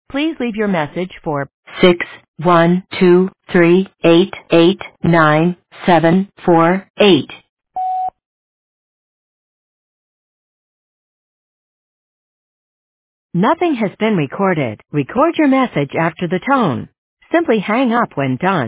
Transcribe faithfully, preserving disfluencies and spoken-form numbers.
Please leave your message for six one two three eight eight nine seven four eight. Nothing has been recorded. Record your message after the tone. Simply hang up when done.